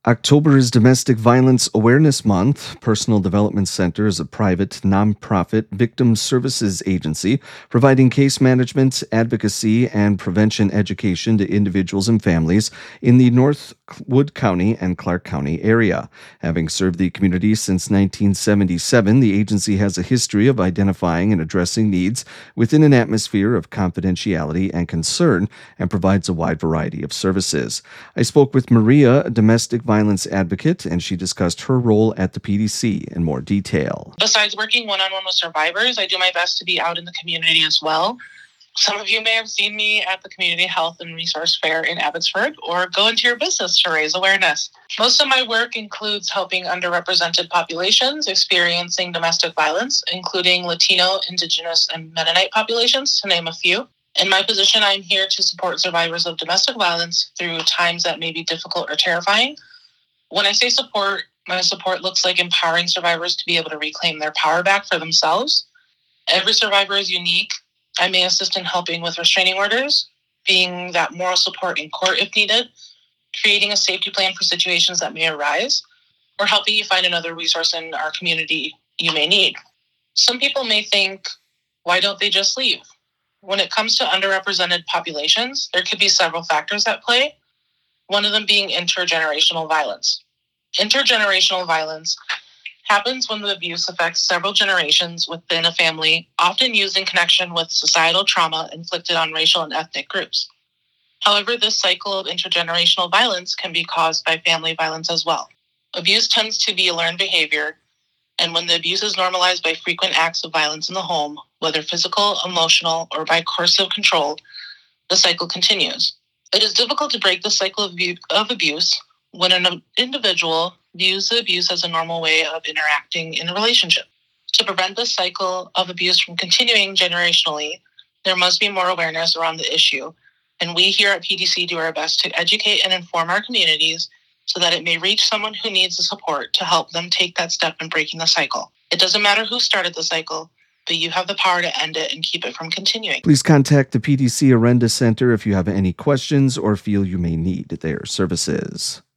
October is Domestic Violence Awareness Month. Personal Development Center is a private, nonprofit victim services agency providing case management, advocacy, and prevention education to individuals and families in the Northwood County and Clark County area. Having served the community since 1977, the agency has a history of identifying and addressing needs within an atmosphere of confidentiality and concern and provides a wide variety of services. I spoke with Maria, a domestic violence advocate, and she discussed her role at the PDC in more detail. Besides working one-on-one with survivors, I do my best to be out in the community as well. Some of you may have seen me at the Community Health and Resource Fair in Abbotsford or go into your business to raise awareness. Most of my work includes helping underrepresented populations experiencing domestic violence, including Latino, Indigenous, and Mennonite populations, to name a few. In my position, I'm here to support survivors of domestic violence through times that may be difficult or terrifying. When I say support, my support looks like empowering survivors to be able to reclaim their power back for themselves. Every survivor is unique. I may assist in helping with restraining orders, being that moral support in court if needed, creating a safety plan for situations that may arise, or helping you find another resource in our community you may need. Some people may think, why don't they just leave? When it comes to underrepresented populations, there could be several factors at play, one of them being intergenerational violence. Intergenerational violence happens when the abuse affects several generations within a family, often used in connection with societal trauma inflicted on racial and ethnic groups. However, this cycle of intergenerational violence can be caused by family violence as well. Abuse tends to be a learned behavior, and when the abuse is normalized by frequent acts of violence in the home, whether physical, emotional, or by coercive control, the cycle continues. It is difficult to break the cycle of abuse when an individual views the abuse as a normal way of interacting in a relationship. To prevent this cycle of abuse from continuing generationally, there must be more awareness around the issue, and we here at PDC do our best to educate and inform our communities so that it may reach someone who needs the support to help them take that step in breaking the cycle. It doesn't matter who started the cycle, but you have the power to end it and keep it from continuing. Please contact the PDC Arenda Center if you have any questions or feel you may need their services.